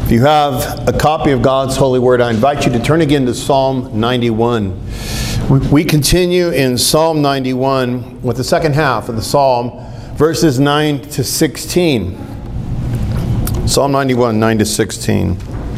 If you have a copy of God's holy word, I invite you to turn again to Psalm 91. We continue in Psalm 91 with the second half of the psalm, verses 9 to 16. Psalm 91, 9 to 16.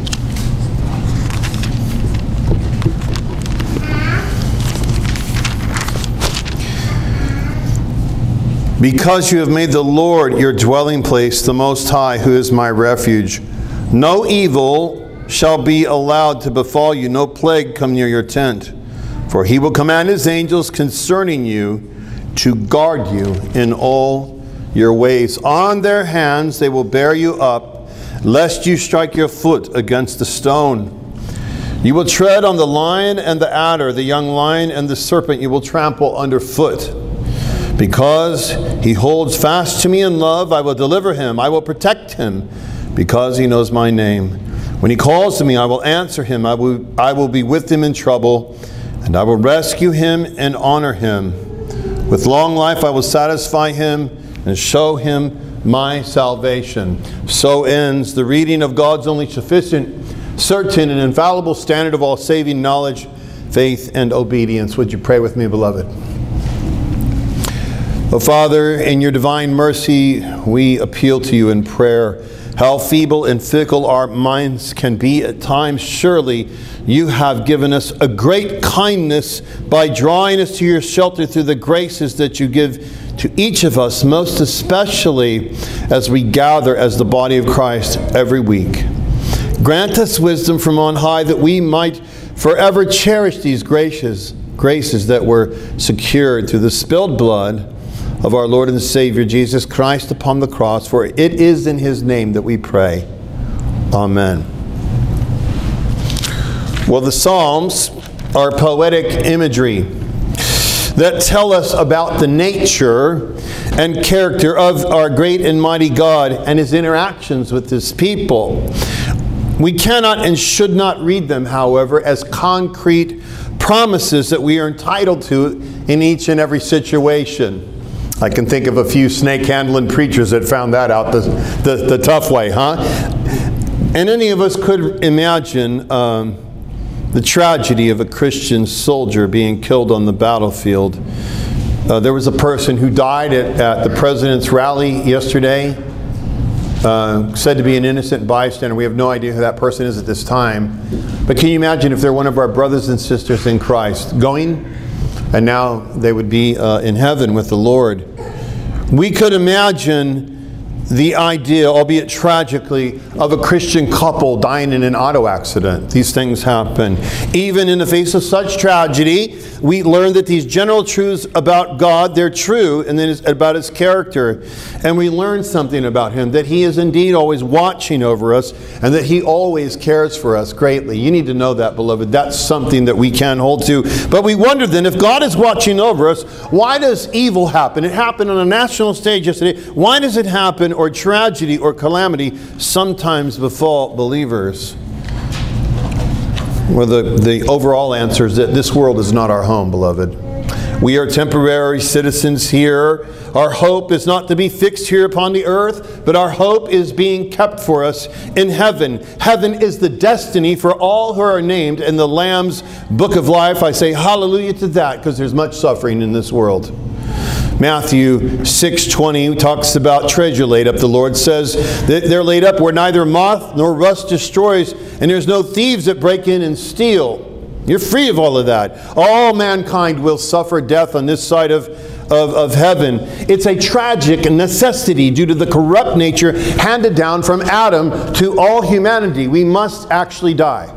Because you have made the Lord your dwelling place, the Most High, who is my refuge, no evil shall be allowed to befall you, no plague come near your tent. For he will command his angels concerning you to guard you in all your ways. On their hands they will bear you up, lest you strike your foot against a stone. You will tread on the lion and the adder, the young lion and the serpent you will trample underfoot. Because he holds fast to me in love, I will deliver him. I will protect him, because he knows my name. When he calls to me, I will answer him. I will be with him in trouble, and I will rescue him and honor him. With long life I will satisfy him and show him my salvation. So ends the reading of God's only sufficient, certain, and infallible standard of all saving knowledge, faith, and obedience. Would you pray with me, beloved? Oh, Father, in your divine mercy, we appeal to you in prayer. How feeble and fickle our minds can be at times. Surely you have given us a great kindness by drawing us to your shelter through the graces that you give to each of us, most especially as we gather as the body of Christ every week. Grant us wisdom from on high, that we might forever cherish these graces that were secured through the spilled blood of our Lord and Savior Jesus Christ upon the cross. For it is in his name that we pray. Amen. Well, the Psalms are poetic imagery that tell us about the nature and character of our great and mighty God and his interactions with his people. We cannot and should not read them, however, as concrete promises that we are entitled to in each and every situation. I can think of a few snake-handling preachers that found that out the tough way, huh? And any of us could imagine the tragedy of a Christian soldier being killed on the battlefield. There was a person who died at the president's rally yesterday, said to be an innocent bystander. We have no idea who that person is at this time. But can you imagine if they're one of our brothers and sisters in Christ going? And now they would be in heaven with the Lord. We could imagine the idea, albeit tragically, of a Christian couple dying in an auto accident. These things happen. Even in the face of such tragedy, we learn that these general truths about God, they're true, and then it's about his character. And we learn something about him, that he is indeed always watching over us, and that he always cares for us greatly. You need to know that, beloved. That's something that we can hold to. But we wonder then, if God is watching over us, why does evil happen? It happened on a national stage yesterday. Why does it happen, or tragedy or calamity sometimes befall believers? Well, the overall answer is that this world is not our home, beloved. We are temporary citizens here. Our hope is not to be fixed here upon the earth, but our hope is being kept for us in heaven. Heaven is the destiny for all who are named in the Lamb's Book of Life. I say hallelujah to that, because there's much suffering in this world. Matthew 6:20 talks about treasure laid up. The Lord says that they're laid up where neither moth nor rust destroys, and there's no thieves that break in and steal. You're free of all of that. All mankind will suffer death on this side of heaven. It's a tragic necessity due to the corrupt nature handed down from Adam to all humanity. We must actually die.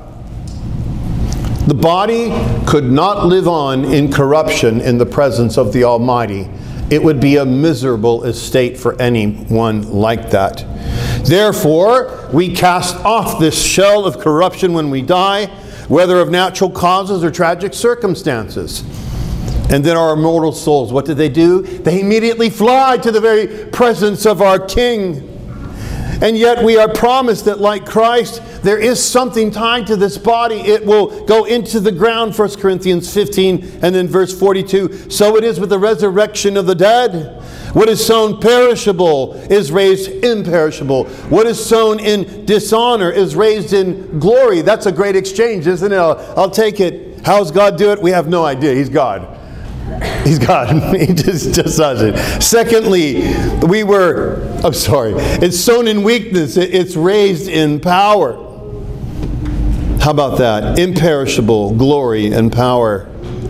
The body could not live on in corruption in the presence of the Almighty. It would be a miserable estate for anyone like that. Therefore, we cast off this shell of corruption when we die, whether of natural causes or tragic circumstances. And then our immortal souls, what do? They immediately fly to the very presence of our King. And yet we are promised that, like Christ, there is something tied to this body. It will go into the ground, 1 Corinthians 15, and then verse 42. So it is with the resurrection of the dead. What is sown perishable is raised imperishable. What is sown in dishonor is raised in glory. That's a great exchange, isn't it? I'll take it. How's God do it? We have no idea. He's God. He's God. He just does it. Secondly, it's sown in weakness. It's raised in power. How about that? Imperishable, glory, and power.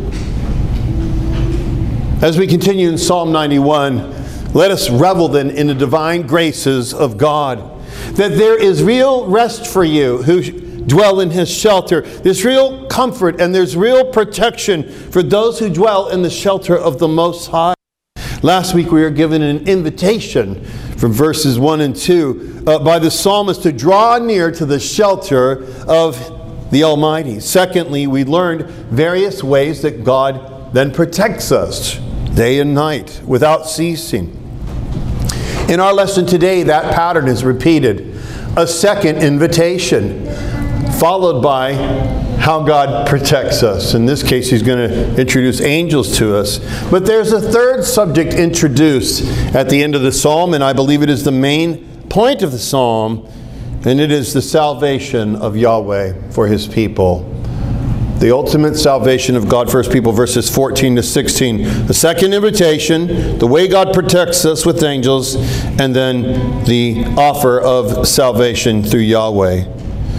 As we continue in Psalm 91, let us revel then in the divine graces of God. That there is real rest for you who dwell in His shelter. There's real comfort and there's real protection for those who dwell in the shelter of the Most High. Last week we were given an invitation from verses 1 and 2 by the psalmist to draw near to the shelter of the Almighty. Secondly, we learned various ways that God then protects us day and night without ceasing. In our lesson today, that pattern is repeated. A second invitation, followed by how God protects us. In this case, He's going to introduce angels to us. But there's a third subject introduced at the end of the psalm, and I believe it is the main point of the psalm, and it is the salvation of Yahweh for His people. The ultimate salvation of God for His people, verses 14 to 16. The second invitation, the way God protects us with angels, and then the offer of salvation through Yahweh.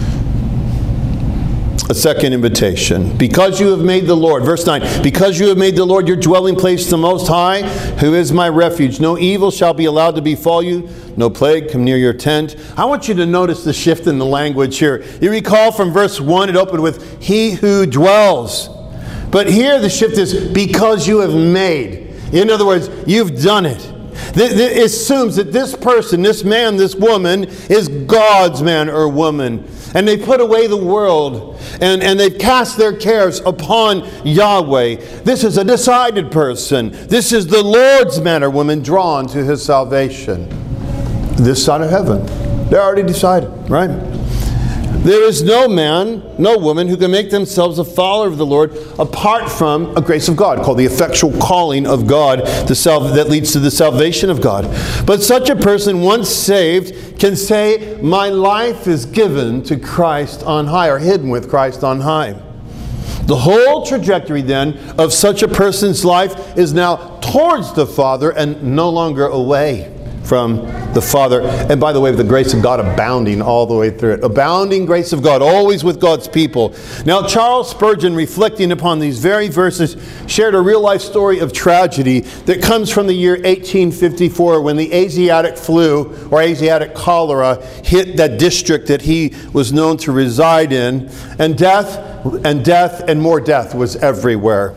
A second invitation. Because you have made the Lord, verse 9, because you have made the Lord your dwelling place the Most High, who is my refuge, no evil shall be allowed to befall you, no plague come near your tent. I want you to notice the shift in the language here. You recall from verse 1, it opened with, He who dwells. But here the shift is, because you have made. In other words, you've done it. It assumes that this person, this man, this woman, is God's man or woman. And they put away the world, and they've cast their cares upon Yahweh. This is a decided person. This is the Lord's man or woman drawn to His salvation. This side of heaven. They're already decided, right? There is no man, no woman who can make themselves a follower of the Lord apart from a grace of God, called the effectual calling of God that leads to the salvation of God. But such a person, once saved, can say, my life is given to Christ on high, or hidden with Christ on high. The whole trajectory then of such a person's life is now towards the Father and no longer away from the Father. And by the way, the grace of God abounding all the way through it. Abounding grace of God, always with God's people. Now, Charles Spurgeon, reflecting upon these very verses, shared a real-life story of tragedy that comes from the year 1854 when the Asiatic flu, or Asiatic cholera, hit that district that he was known to reside in. And death and more death was everywhere.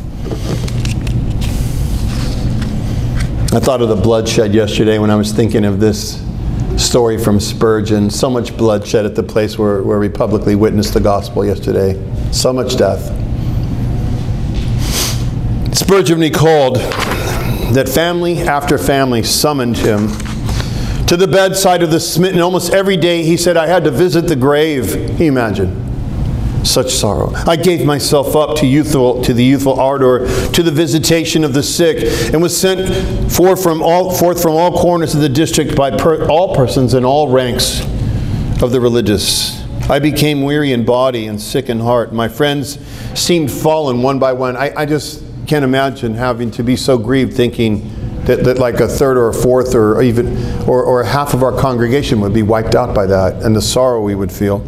I thought of the bloodshed yesterday when I was thinking of this story from Spurgeon. So much bloodshed at the place where we publicly witnessed the gospel yesterday. So much death. Spurgeon recalled that family after family summoned him to the bedside of the smitten. Almost every day he said, I had to visit the grave. Can you imagine? Such sorrow. I gave myself up to the youthful ardor, to the visitation of the sick, and was sent forth from all corners of the district by all persons in all ranks of the religious. I became weary in body and sick in heart. My friends seemed fallen one by one. I just can't imagine having to be so grieved, thinking that like a third or a fourth or even or half of our congregation would be wiped out by that, and the sorrow we would feel.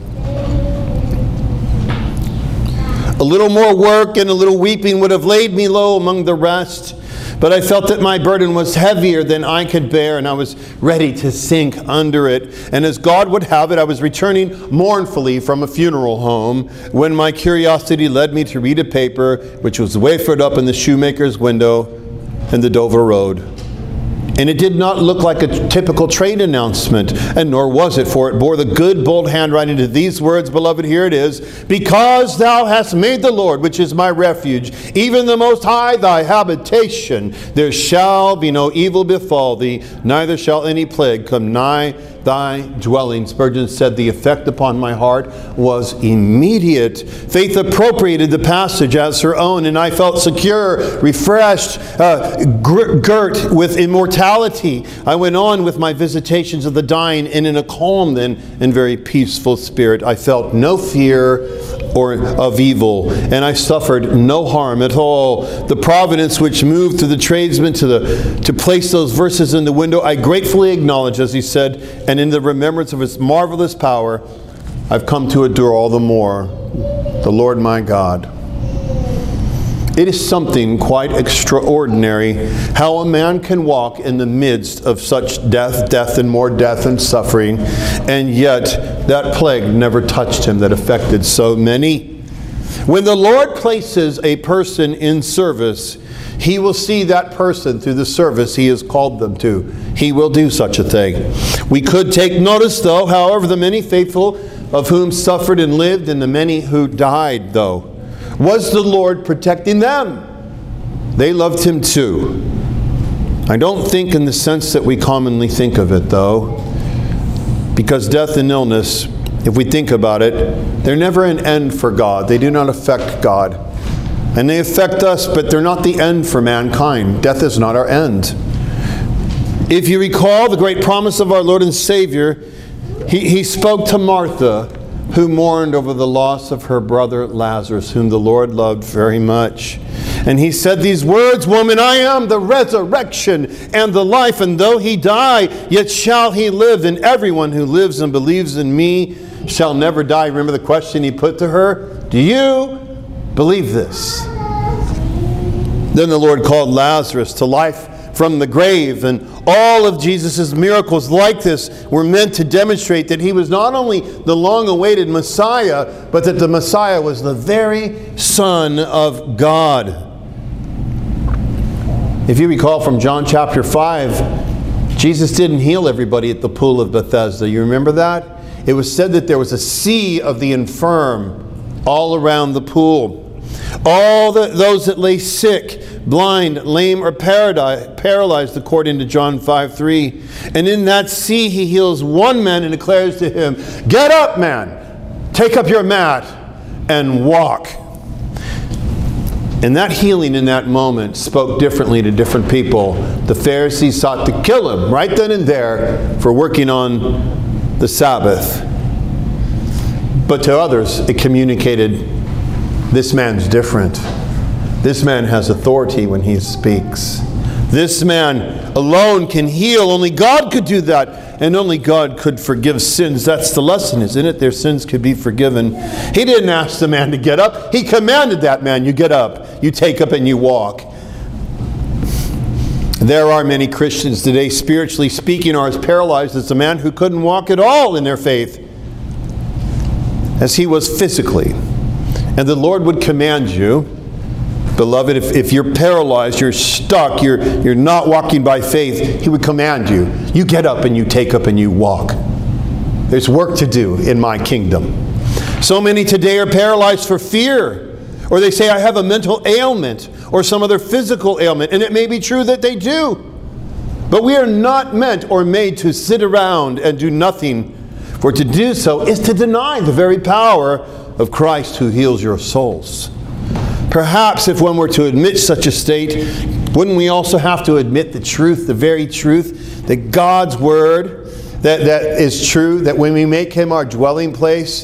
A little more work and a little weeping would have laid me low among the rest, but I felt that my burden was heavier than I could bear, and I was ready to sink under it. And as God would have it, I was returning mournfully from a funeral home when my curiosity led me to read a paper which was wafered up in the shoemaker's window in the Dover Road. And it did not look like a typical trade announcement, and nor was it, for it bore the good, bold handwriting to these words, beloved, here it is, because thou hast made the Lord, which is my refuge, even the Most High, thy habitation, there shall be no evil befall thee, neither shall any plague come nigh thy dwelling. Spurgeon said the effect upon my heart was immediate. Faith appropriated the passage as her own, and I felt secure, refreshed, girt with immortality. I went on with my visitations of the dying, and in a calm and very peaceful spirit. I felt no fear or of evil, and I suffered no harm at all. The providence which moved through the tradesman to place those verses in the window, I gratefully acknowledge, as he said, and in the remembrance of its marvelous power, I've come to adore all the more the Lord my God. It is something quite extraordinary how a man can walk in the midst of such death and more death and suffering, and yet that plague never touched him that affected so many. When the Lord places a person in service, He will see that person through the service He has called them to. He will do such a thing. We could take notice, though, however, the many faithful of whom suffered and lived, and the many who died, though. Was the Lord protecting them? They loved Him too. I don't think in the sense that we commonly think of it, though, because death and illness, if we think about it, they're never an end for God. They do not affect God. And they affect us, but they're not the end for mankind. Death is not our end. If you recall the great promise of our Lord and Savior, He spoke to Martha, who mourned over the loss of her brother Lazarus, whom the Lord loved very much. And He said these words, "Woman, I am the resurrection and the life, and though he die, yet shall he live, and everyone who lives and believes in me shall never die." Remember the question He put to her? Do you believe this? Then the Lord called Lazarus to life from the grave, and all of Jesus' miracles like this were meant to demonstrate that He was not only the long-awaited Messiah, but that the Messiah was the very Son of God. If you recall from John chapter 5, Jesus didn't heal everybody at the pool of Bethesda. You remember that? It was said that there was a sea of the infirm all around the pool. All those that lay sick, blind, lame, or paralyzed, according to John 5:3. And in that sea He heals one man and declares to him, "Get up, man! Take up your mat and walk." And that healing in that moment spoke differently to different people. The Pharisees sought to kill Him right then and there for working on the Sabbath. But to others it communicated, this man's different. This man has authority when he speaks. This man alone can heal. Only God could do that. And only God could forgive sins. That's the lesson, isn't it? Their sins could be forgiven. He didn't ask the man to get up. He commanded that man, you get up, you take up and you walk. There are many Christians today, spiritually speaking, are as paralyzed as the man who couldn't walk at all in their faith as he was physically. And the Lord would command you, beloved, if you're paralyzed, you're stuck, you're not walking by faith, He would command you, you get up and you take up and you walk. There's work to do in my kingdom. So many today are paralyzed for fear. Or they say, I have a mental ailment or some other physical ailment. And it may be true that they do. But we are not meant or made to sit around and do nothing. For to do so is to deny the very power of Christ who heals your souls. Perhaps if one were to admit such a state, wouldn't we also have to admit the truth, the very truth, that God's Word, that is true, that when we make Him our dwelling place,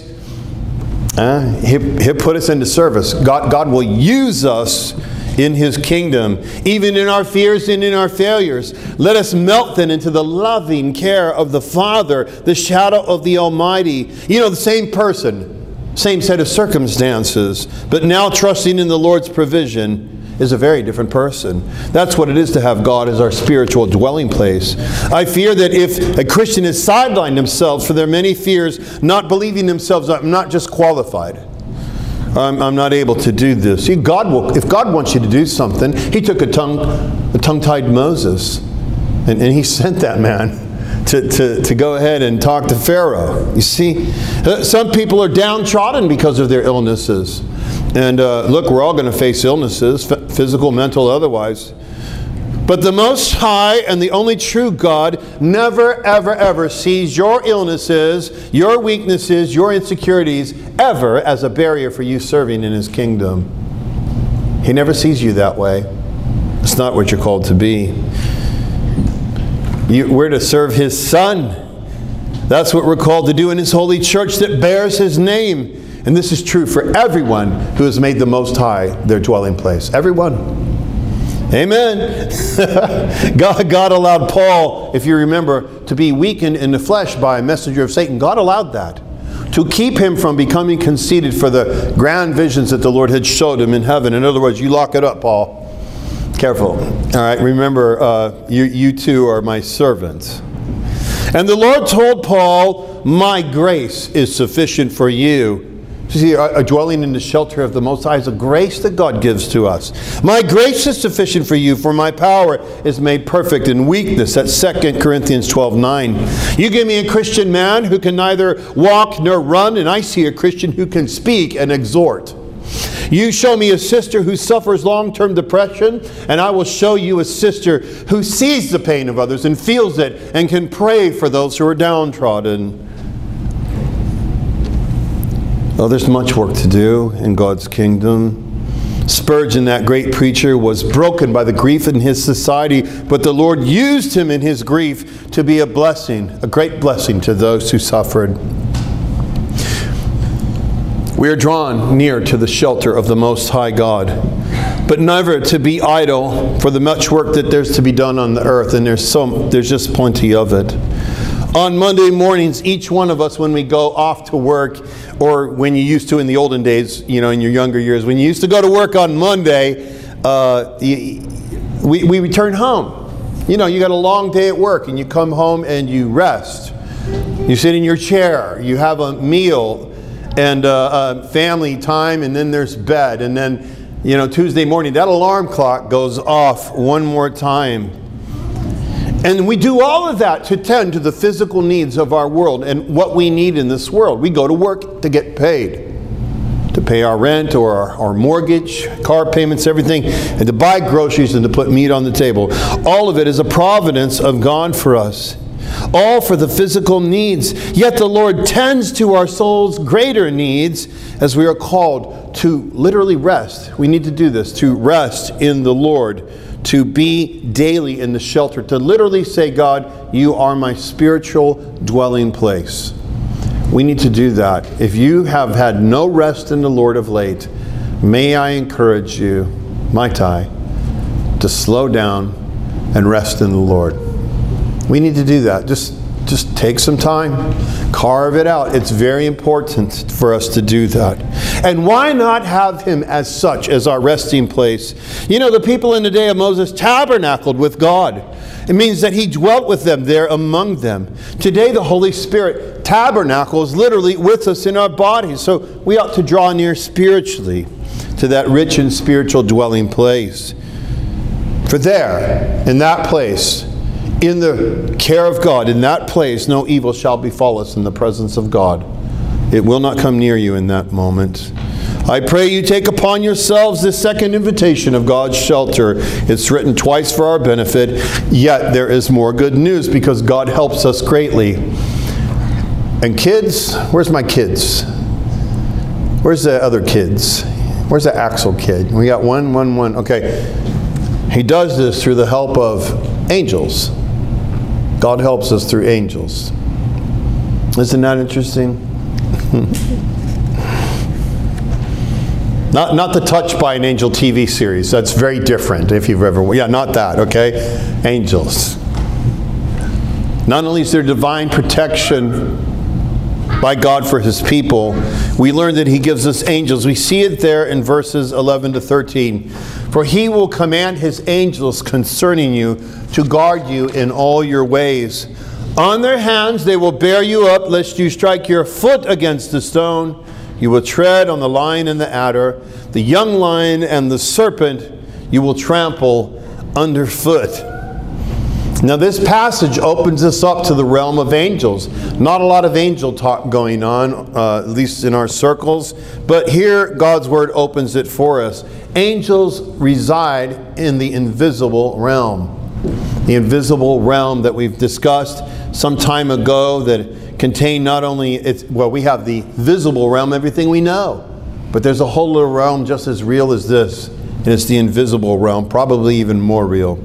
He'll put us into service. God will use us in His kingdom, even in our fears and in our failures. Let us melt then into the loving care of the Father, the shadow of the Almighty. You know, the same person, same set of circumstances, but now trusting in the Lord's provision is a very different person. That's what it is to have God as our spiritual dwelling place. I fear that if a Christian has sidelined themselves for their many fears, not believing themselves, I'm not just qualified. I'm not able to do this. See, if God wants you to do something, He took a tongue-tied Moses, and He sent that man to go ahead and talk to Pharaoh. You see, some people are downtrodden because of their illnesses. And look, we're all going to face illnesses, physical, mental, otherwise. But the Most High and the only true God never, ever, ever sees your illnesses, your weaknesses, your insecurities ever as a barrier for you serving in His kingdom. He never sees you that way. It's not what you're called to be. We're to serve His Son. That's what we're called to do in His holy church that bears His name. And this is true for everyone who has made the Most High their dwelling place. Everyone. Amen. God allowed Paul, if you remember, to be weakened in the flesh by a messenger of Satan. God allowed that to keep him from becoming conceited for the grand visions that the Lord had showed him in heaven. In other words, you lock it up, Paul. Careful. All right, remember, you two are my servants. And the Lord told Paul, my grace is sufficient for you. You see, a dwelling in the shelter of the Most High is a grace that God gives to us. My grace is sufficient for you, for my power is made perfect in weakness. That's 2 Corinthians 12:9. You give me a Christian man who can neither walk nor run, and I see a Christian who can speak and exhort. You show me a sister who suffers long-term depression, and I will show you a sister who sees the pain of others and feels it and can pray for those who are downtrodden. Oh, there's much work to do in God's kingdom. Spurgeon, that great preacher, was broken by the grief in his society, but the Lord used him in his grief to be a blessing, a great blessing to those who suffered. We are drawn near to the shelter of the Most High God, but never to be idle for the much work that there's to be done on the earth, and there's just plenty of it. On Monday mornings, each one of us, when we go off to work, or when you used to in the olden days, in your younger years, when you used to go to work on Monday, we return home. You got a long day at work, and you come home and you rest. You sit in your chair, you have a meal, and family time, and then there's bed. And then, Tuesday morning, that alarm clock goes off one more time. And we do all of that to tend to the physical needs of our world and what we need in this world. We go to work to get paid, to pay our rent or our mortgage, car payments, everything, and to buy groceries and to put meat on the table. All of it is a providence of God for us. All for the physical needs. Yet the Lord tends to our soul's greater needs as we are called to literally rest. We need to do this, to rest in the Lord, to be daily in the shelter, to literally say, God, you are my spiritual dwelling place. We need to do that. If you have had no rest in the Lord of late, may I encourage you, might I, to slow down and rest in the Lord. We need to do that. Just take some time. Carve it out. It's very important for us to do that. And why not have Him as such, as our resting place? The people in the day of Moses tabernacled with God. It means that He dwelt with them there among them. Today the Holy Spirit tabernacles literally with us in our bodies. So we ought to draw near spiritually to that rich and spiritual dwelling place. For there, in that place, in the care of God, in that place, no evil shall befall us in the presence of God. It will not come near you in that moment. I pray you take upon yourselves this second invitation of God's shelter. It's written twice for our benefit, yet there is more good news because God helps us greatly. And kids, where's my kids? Where's the other kids? Where's the Axel kid? We got one. Okay. He does this through the help of angels. God helps us through angels. Isn't that interesting? Not the Touched by an Angel TV series. That's very different if you've ever... Yeah, not that, okay? Angels. Not only is there divine protection by God for His people, we learn that He gives us angels. We see it there in verses 11 to 13. For He will command His angels concerning you to guard you in all your ways. On their hands they will bear you up, lest you strike your foot against a stone. You will tread on the lion and the adder, the young lion and the serpent you will trample underfoot. Now this passage opens us up to the realm of angels. Not a lot of angel talk going on, at least in our circles, but here God's Word opens it for us. Angels reside in the invisible realm. The invisible realm that we've discussed some time ago that contain not only, we have the visible realm, everything we know, but there's a whole little realm just as real as this, and it's the invisible realm, probably even more real.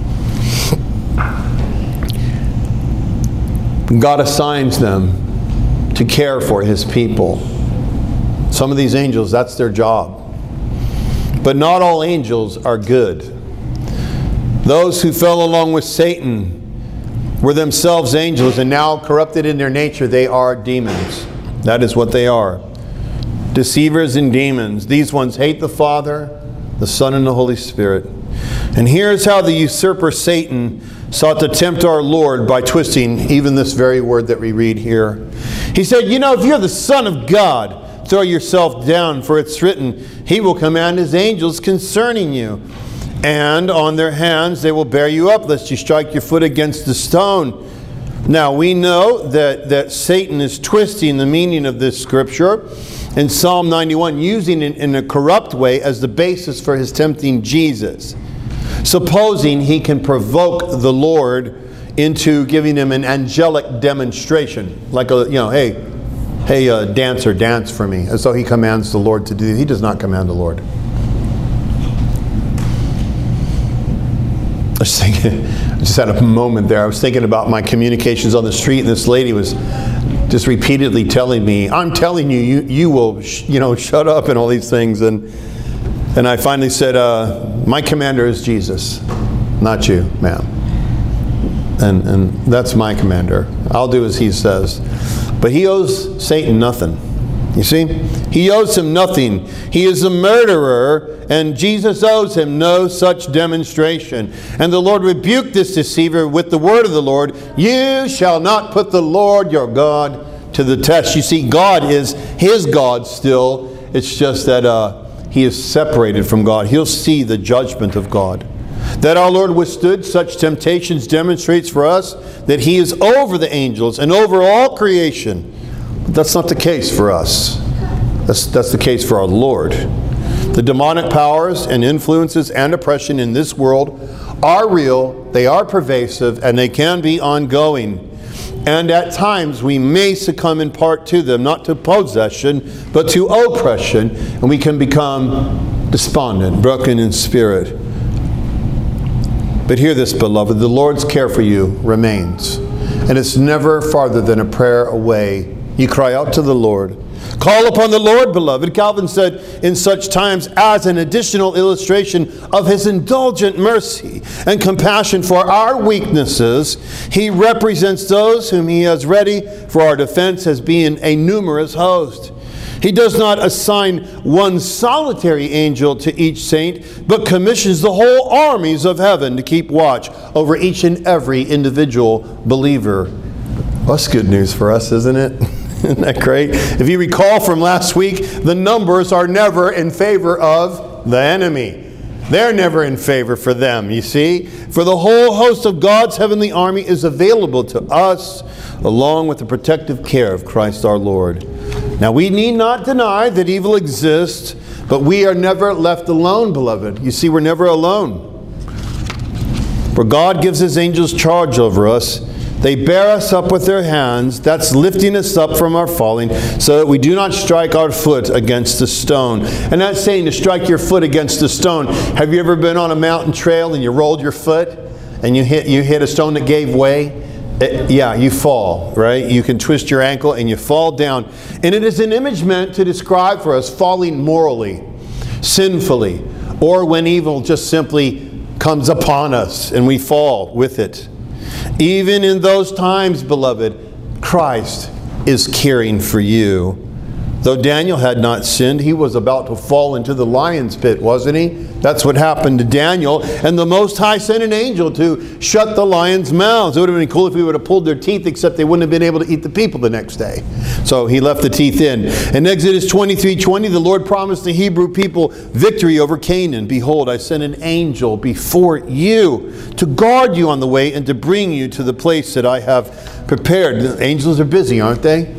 God assigns them to care for His people. Some of these angels, that's their job. But not all angels are good. Those who fell along with Satan were themselves angels, and now corrupted in their nature, they are demons. That is what they are. Deceivers and demons. These ones hate the Father, the Son, and the Holy Spirit. And here's how the usurper Satan sought to tempt our Lord by twisting even this very word that we read here. He said, if you're the Son of God, throw yourself down, for it's written, He will command His angels concerning you. And on their hands they will bear you up, lest you strike your foot against the stone. Now we know that Satan is twisting the meaning of this scripture in Psalm 91, using it in a corrupt way as the basis for his tempting Jesus. Supposing he can provoke the Lord into giving him an angelic demonstration, like hey, dancer, dance for me. And so he commands the Lord to do. He does not command the Lord. I just had a moment there. I was thinking about my communications on the street, and this lady was just repeatedly telling me, "I'm telling you, you will, shut up," and all these things. And I finally said, "My commander is Jesus, not you, ma'am. And that's my commander. I'll do as he says." But he owes Satan nothing. You see? He owes him nothing. He is a murderer, and Jesus owes him no such demonstration. And the Lord rebuked this deceiver with the word of the Lord, "You shall not put the Lord your God to the test." You see, God is his God still. It's just that he is separated from God. He'll see the judgment of God. That our Lord withstood such temptations demonstrates for us that he is over the angels and over all creation. But that's not the case for us. That's the case for our Lord. The demonic powers and influences and oppression in this world are real, they are pervasive, and they can be ongoing. And at times we may succumb in part to them, not to possession, but to oppression, and we can become despondent, broken in spirit. But hear this, beloved, the Lord's care for you remains, and it's never farther than a prayer away. You cry out to the Lord. Call upon the Lord, beloved. Calvin said, in such times, as an additional illustration of his indulgent mercy and compassion for our weaknesses, he represents those whom he has ready for our defense as being a numerous host. He does not assign one solitary angel to each saint, but commissions the whole armies of heaven to keep watch over each and every individual believer. Well, that's good news for us, isn't it? Isn't that great? If you recall from last week, the numbers are never in favor of the enemy. They're never in favor for them, you see. For the whole host of God's heavenly army is available to us, along with the protective care of Christ our Lord. Now, we need not deny that evil exists, but we are never left alone, beloved. You see, we're never alone. For God gives his angels charge over us. They bear us up with their hands. That's lifting us up from our falling, so that we do not strike our foot against the stone. And that's saying to strike your foot against the stone. Have you ever been on a mountain trail and you rolled your foot and you hit a stone that gave way? You fall, right? You can twist your ankle and you fall down. And it is an image meant to describe for us falling morally, sinfully, or when evil just simply comes upon us and we fall with it. Even in those times, beloved, Christ is caring for you. Though Daniel had not sinned, he was about to fall into the lion's pit, wasn't he? That's what happened to Daniel. And the Most High sent an angel to shut the lions' mouths. It would have been cool if he would have pulled their teeth, except they wouldn't have been able to eat the people the next day. So he left the teeth in. In Exodus 23:20, the Lord promised the Hebrew people victory over Canaan. Behold, I sent an angel before you to guard you on the way and to bring you to the place that I have prepared. The angels are busy, aren't they?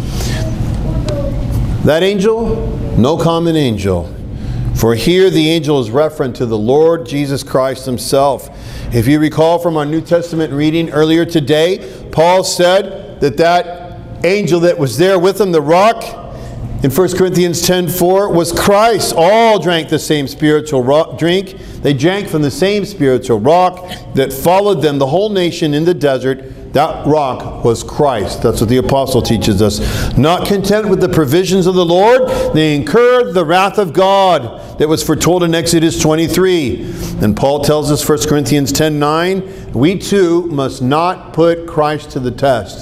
That angel, no common angel. For here the angel is referent to the Lord Jesus Christ himself. If you recall from our New Testament reading earlier today, Paul said that angel that was there with him, the rock, in 1 Corinthians 10:4, was Christ. All drank the same spiritual drink. They drank from the same spiritual rock that followed them, the whole nation in the desert. That rock was Christ. That's what the apostle teaches us. Not content with the provisions of the Lord, they incurred the wrath of God that was foretold in Exodus 23. And Paul tells us, 1 Corinthians 10:9, we too must not put Christ to the test.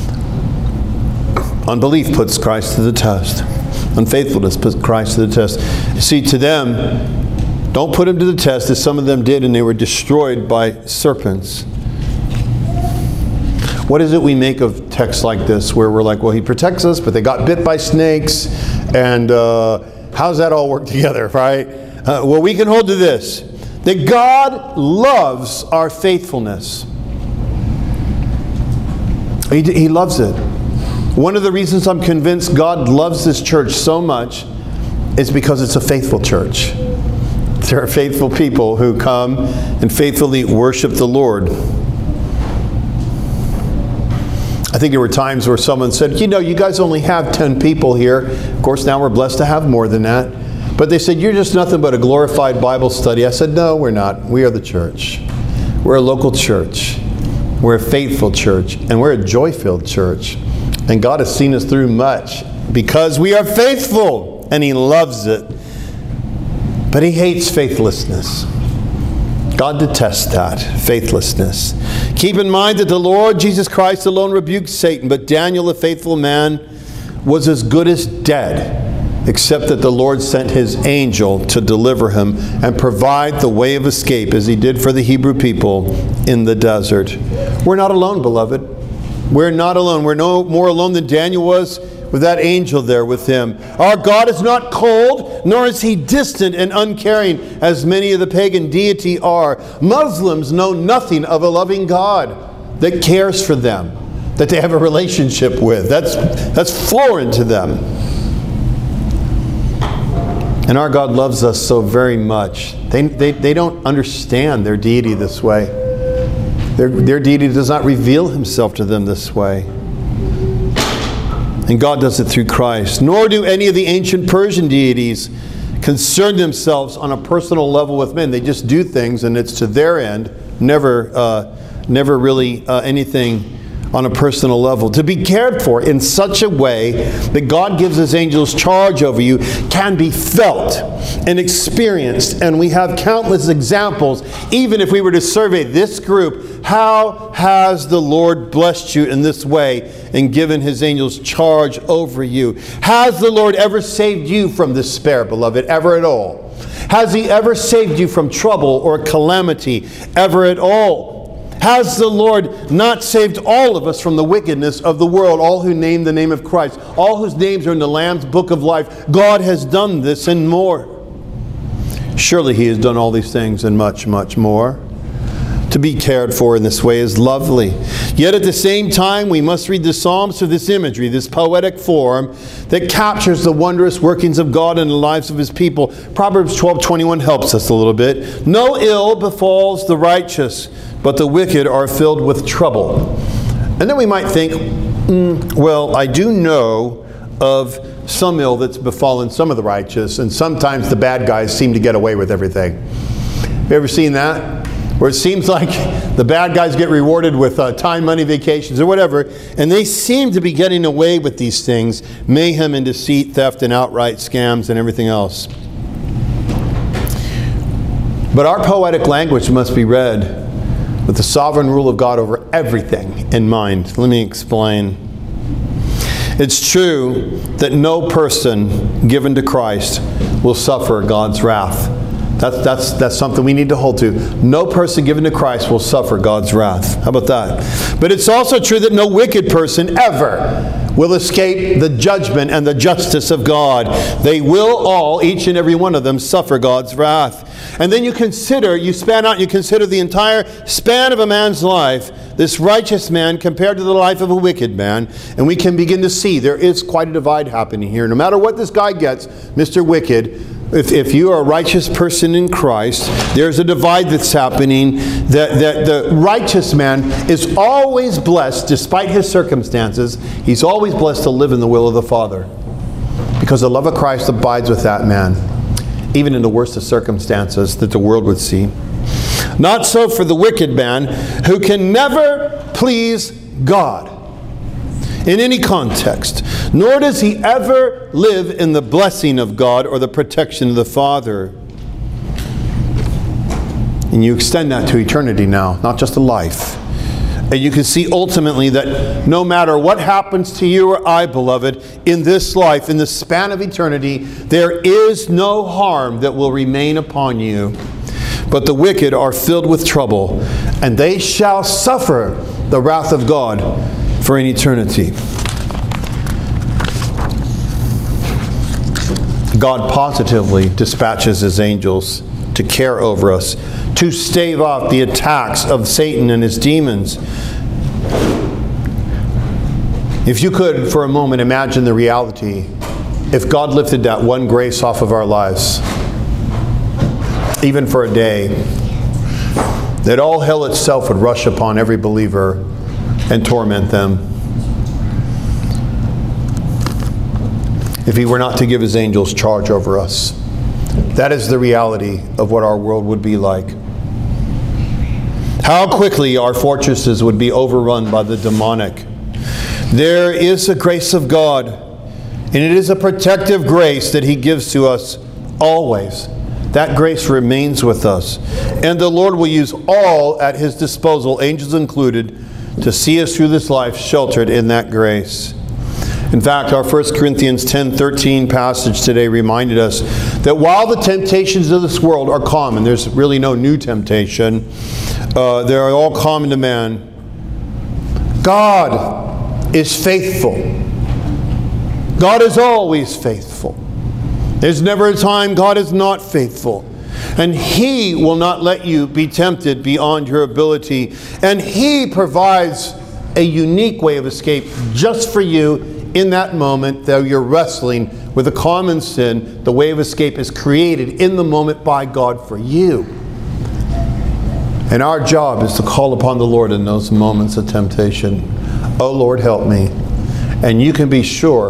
Unbelief puts Christ to the test. Unfaithfulness puts Christ to the test. You see, to them, don't put him to the test, as some of them did, and they were destroyed by serpents. What is it we make of texts like this where we're like, well, he protects us, but they got bit by snakes, and how's that all work together, right? Well, we can hold to this, that God loves our faithfulness. He loves it. One of the reasons I'm convinced God loves this church so much is because it's a faithful church. There are faithful people who come and faithfully worship the Lord. I think there were times where someone said, you know, you guys only have 10 people here. Of course, now we're blessed to have more than that. But they said, you're just nothing but a glorified Bible study. I said, no, we're not. We are the church. We're a local church. We're a faithful church. And we're a joy-filled church. And God has seen us through much because we are faithful. And He loves it. But He hates faithlessness. God detests that, faithlessness. Keep in mind that the Lord Jesus Christ alone rebuked Satan, but Daniel, a faithful man, was as good as dead, except that the Lord sent His angel to deliver him and provide the way of escape, as He did for the Hebrew people in the desert. We're not alone, beloved. We're not alone. We're no more alone than Daniel was with that angel there with him. Our God is not cold, nor is He distant and uncaring, as many of the pagan deity are. Muslims know nothing of a loving God that cares for them, that they have a relationship with. That's foreign to them. And our God loves us so very much. They don't understand their deity this way. Their deity does not reveal Himself to them this way. And God does it through Christ. Nor do any of the ancient Persian deities concern themselves on a personal level with men. They just do things and it's to their end, never really anything on a personal level. To be cared for in such a way that God gives His angels charge over you can be felt and experienced. And we have countless examples. Even if we were to survey this group, how has the Lord blessed you in this way and given His angels charge over you? Has the Lord ever saved you from despair, beloved? Ever at all? Has He ever saved you from trouble or calamity? Ever at all? Has the Lord not saved all of us from the wickedness of the world, all who name the name of Christ, all whose names are in the Lamb's book of life? God has done this and more. Surely He has done all these things and much, much more. To be cared for in this way is lovely. Yet at the same time, we must read the Psalms through this imagery, this poetic form that captures the wondrous workings of God in the lives of His people. Proverbs 12:21 helps us a little bit. No ill befalls the righteous, but the wicked are filled with trouble. And then we might think, well, I do know of some ill that's befallen some of the righteous, and sometimes the bad guys seem to get away with everything. Have you ever seen that? Where it seems like the bad guys get rewarded with time, money, vacations, or whatever, and they seem to be getting away with these things, mayhem and deceit, theft and outright scams and everything else. But our poetic language must be read with the sovereign rule of God over everything in mind. Let me explain. It's true that no person given to Christ will suffer God's wrath. That's something we need to hold to. No person given to Christ will suffer God's wrath. How about that? But it's also true that no wicked person ever will escape the judgment and the justice of God. They will all, each and every one of them, suffer God's wrath. And then you consider the entire span of a man's life, this righteous man compared to the life of a wicked man, and we can begin to see there is quite a divide happening here. No matter what this guy gets, Mr. Wicked, if you are a righteous person in Christ, there's a divide that's happening, that the righteous man is always blessed, despite his circumstances. He's always blessed to live in the will of the Father, because the love of Christ abides with that man, even in the worst of circumstances that the world would see. Not so for the wicked man, who can never please God in any context, nor does he ever live in the blessing of God or the protection of the Father. And you extend that to eternity now, not just a life. And you can see ultimately that no matter what happens to you or I, beloved, in this life, in the span of eternity, there is no harm that will remain upon you. But the wicked are filled with trouble, and they shall suffer the wrath of God for an eternity. God positively dispatches his angels to care over us, to stave off the attacks of Satan and his demons. If you could, for a moment, imagine the reality, if God lifted that one grace off of our lives, even for a day, that all hell itself would rush upon every believer and torment them. If he were not to give his angels charge over us. That is the reality of what our world would be like. How quickly our fortresses would be overrun by the demonic. There is a grace of God, and it is a protective grace that he gives to us always. That grace remains with us. And the Lord will use all at his disposal, angels included, to see us through this life sheltered in that grace. In fact, our 1 Corinthians 10:13 passage today reminded us that while the temptations of this world are common, there's really no new temptation, they are all common to man, God is faithful. God is always faithful. There's never a time God is not faithful. And he will not let you be tempted beyond your ability. And he provides a unique way of escape just for you in that moment, though you're wrestling with a common sin. The way of escape is created in the moment by God for you. And our job is to call upon the Lord in those moments of temptation. Oh Lord, help me. And you can be sure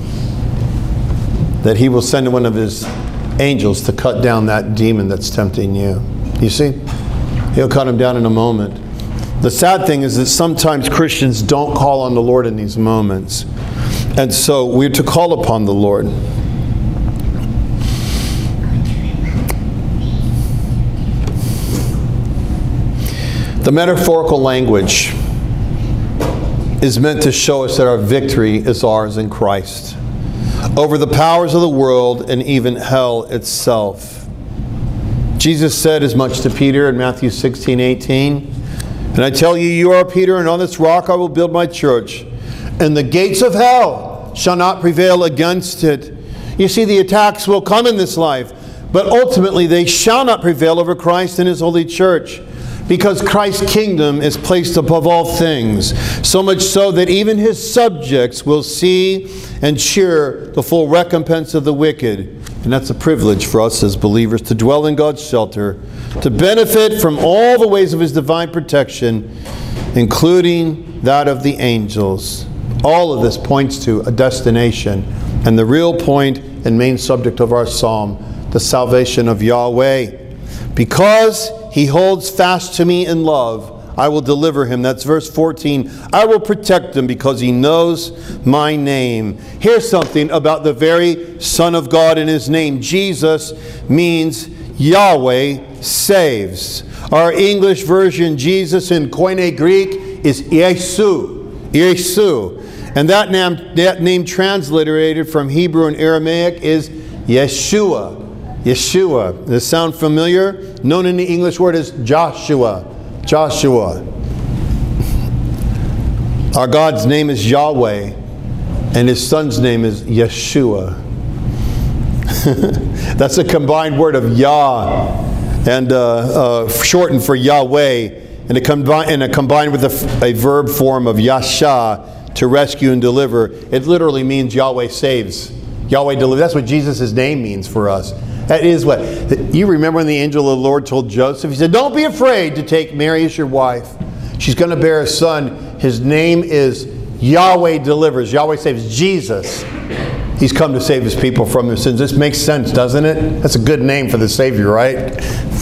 that he will send one of his angels to cut down that demon that's tempting you. You see? He'll cut him down in a moment. The sad thing is that sometimes Christians don't call on the Lord in these moments. And so we're to call upon the Lord. The metaphorical language is meant to show us that our victory is ours in Christ over the powers of the world and even hell itself. Jesus said as much to Peter in Matthew 16:18, "And I tell you, you are Peter, and on this rock I will build my church, and the gates of hell shall not prevail against it." You see, the attacks will come in this life, but ultimately they shall not prevail over Christ and his holy church, because Christ's kingdom is placed above all things, so much so that even his subjects will see and cheer the full recompense of the wicked. And that's a privilege for us as believers, to dwell in God's shelter, to benefit from all the ways of his divine protection, including that of the angels. All of this points to a destination, and the real point and main subject of our psalm, the salvation of Yahweh. Because he holds fast to me in love, I will deliver him. That's verse 14. I will protect him because he knows my name. Here's something about the very Son of God and his name. Jesus means Yahweh saves. Our English version, Jesus in Koine Greek, is Iesu. Iesu. And that name transliterated from Hebrew and Aramaic is Yeshua. Yeshua. Does this sound familiar? Known in the English word as Joshua. Joshua. Our God's name is Yahweh, and His Son's name is Yeshua. That's a combined word of Yah, and shortened for Yahweh, and combined with a verb form of Yasha, to rescue and deliver. It literally means Yahweh saves. Yahweh delivers. That's what Jesus' name means for us. That is what. You remember when the angel of the Lord told Joseph, he said, "Don't be afraid to take Mary as your wife. She's going to bear a son. His name is Yahweh delivers." Yahweh saves. Jesus. He's come to save His people from their sins. This makes sense, doesn't it? That's a good name for the Savior, right?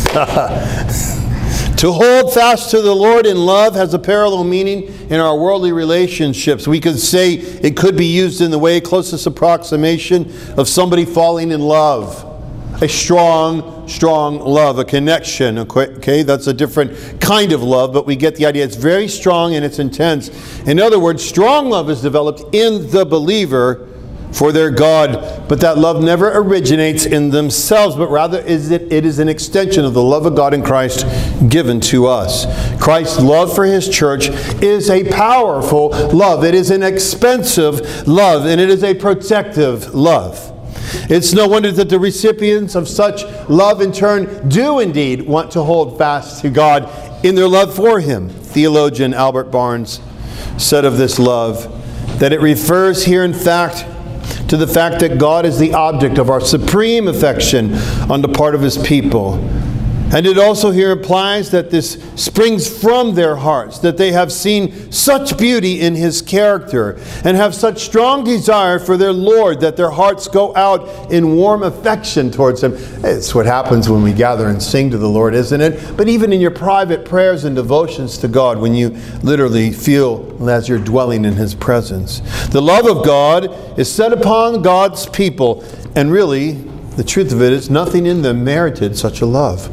To hold fast to the Lord in love has a parallel meaning in our worldly relationships. We could say it could be used in the way closest approximation of somebody falling in love. A strong love, a connection. Okay, that's a different kind of love, but we get the idea. It's very strong and it's intense. In other words, strong love is developed in the believer for their God, but that love never originates in themselves, but rather it is an extension of the love of God in Christ given to us. Christ's love for His church is a powerful love. It is an expensive love, and it is a protective love. It's no wonder that the recipients of such love in turn do indeed want to hold fast to God in their love for Him. Theologian Albert Barnes said of this love that it refers here in fact to the fact that God is the object of our supreme affection on the part of His people. And it also here implies that this springs from their hearts, that they have seen such beauty in His character and have such strong desire for their Lord that their hearts go out in warm affection towards Him. It's what happens when we gather and sing to the Lord, isn't it? But even in your private prayers and devotions to God, when you literally feel as you're dwelling in His presence. The love of God is set upon God's people, and really, the truth of it is nothing in them merited such a love.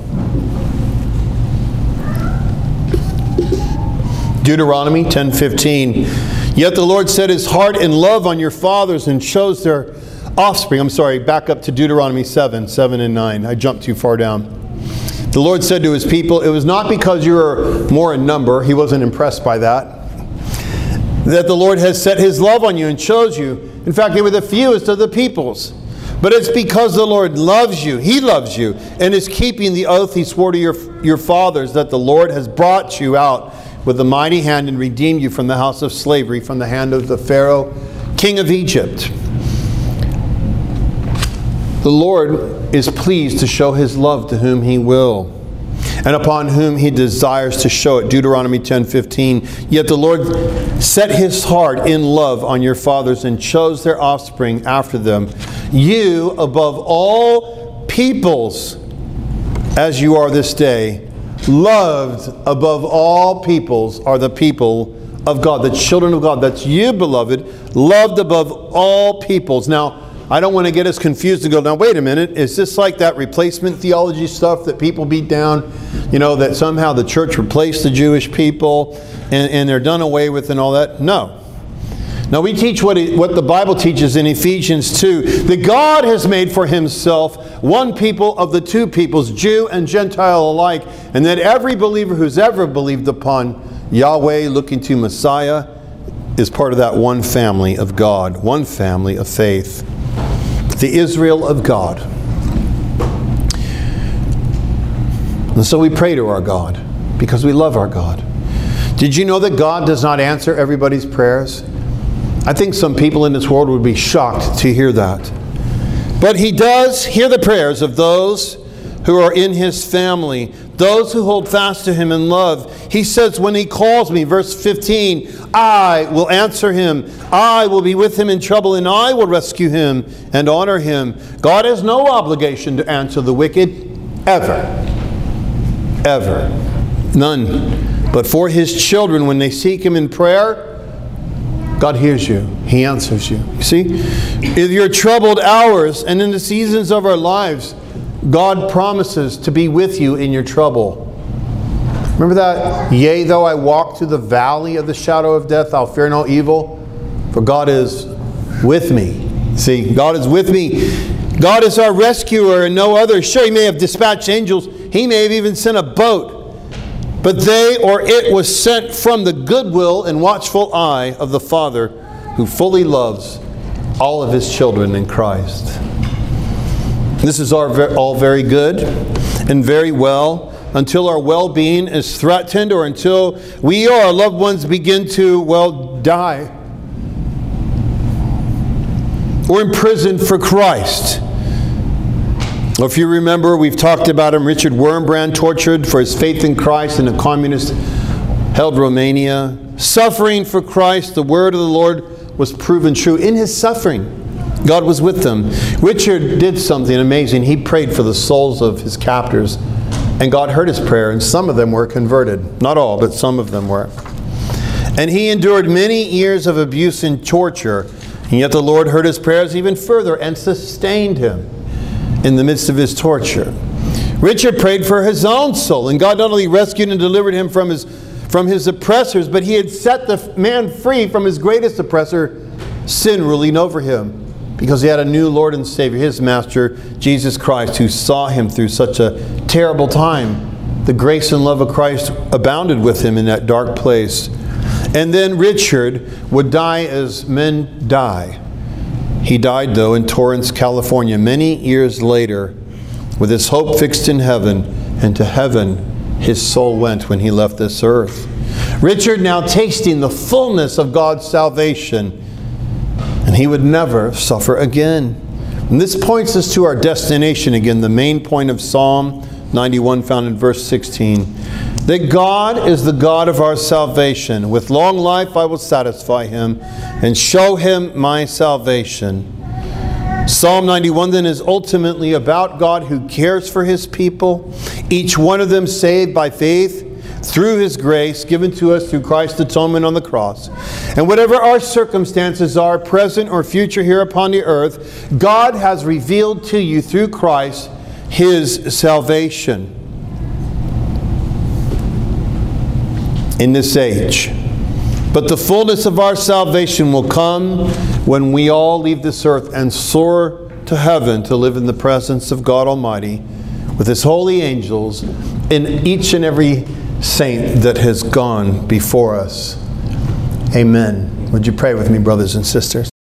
Deuteronomy 10:15. Yet the Lord set His heart in love on your fathers and chose their offspring. I'm sorry, back up to Deuteronomy 7 and 9. I jumped too far down. The Lord said to His people, it was not because you were more in number, He wasn't impressed by that the Lord has set His love on you and chose you. In fact, they were the fewest of the peoples. But it's because the Lord loves you. He loves you and is keeping the oath He swore to your fathers, that the Lord has brought you out with a mighty hand and redeemed you from the house of slavery, from the hand of the Pharaoh, king of Egypt. The Lord is pleased to show His love to whom He will, and upon whom He desires to show it. Deuteronomy 10:15. Yet the Lord set His heart in love on your fathers and chose their offspring after them. You, above all peoples, as you are this day, loved above all peoples are the people of God, the children of God. That's you, beloved, loved above all peoples. Now, I don't want to get us confused and go, now wait a minute, is this like that replacement theology stuff that people beat down? You know, that somehow the church replaced the Jewish people and they're done away with and all that? No. Now we teach what the Bible teaches in Ephesians 2, that God has made for Himself one people of the two peoples, Jew and Gentile alike, and that every believer who's ever believed upon Yahweh, looking to Messiah, is part of that one family of God, one family of faith, the Israel of God. And so we pray to our God because we love our God. Did you know that God does not answer everybody's prayers? I think some people in this world would be shocked to hear that. But He does hear the prayers of those who are in His family, those who hold fast to Him in love. He says, when He calls me, verse 15, I will answer him. I will be with him in trouble, and I will rescue him and honor him. God has no obligation to answer the wicked, ever. Ever. None. But for His children, when they seek Him in prayer, God hears you. He answers you. You see? In your troubled hours and in the seasons of our lives, God promises to be with you in your trouble. Remember that? Yea, though I walk through the valley of the shadow of death, I'll fear no evil, for God is with me. See, God is with me. God is our rescuer and no other. Sure, He may have dispatched angels. He may have even sent a boat. But they or it was sent from the goodwill and watchful eye of the Father who fully loves all of His children in Christ. This is all very good and very well until our well-being is threatened or until we or our loved ones begin to, die. Or imprisoned for Christ. Well, if you remember, we've talked about him, Richard Wurmbrand, tortured for his faith in Christ in a communist-held Romania. Suffering for Christ, the word of the Lord was proven true. In his suffering, God was with them. Richard did something amazing. He prayed for the souls of his captors, and God heard his prayer, and some of them were converted. Not all, but some of them were. And he endured many years of abuse and torture, and yet the Lord heard his prayers even further and sustained him in the midst of his torture. Richard prayed for his own soul, and God not only rescued and delivered him from his oppressors, but he had set the man free from his greatest oppressor, sin ruling over him, because he had a new Lord and Savior, his Master, Jesus Christ, who saw him through such a terrible time. The grace and love of Christ abounded with him in that dark place. And then Richard would die as men die. He died, though, in Torrance, California, many years later, with his hope fixed in heaven, and to heaven his soul went when he left this earth. Richard now tasting the fullness of God's salvation, and he would never suffer again. And this points us to our destination again, the main point of Psalm 91 found in verse 16. That God is the God of our salvation. With long life I will satisfy him and show him my salvation. Psalm 91 then is ultimately about God who cares for his people, each one of them saved by faith through his grace given to us through Christ's atonement on the cross. And whatever our circumstances are, present or future here upon the earth, God has revealed to you through Christ his salvation in this age. But the fullness of our salvation will come when we all leave this earth and soar to heaven to live in the presence of God Almighty with his holy angels and each and every saint that has gone before us. Amen. Would you pray with me, brothers and sisters?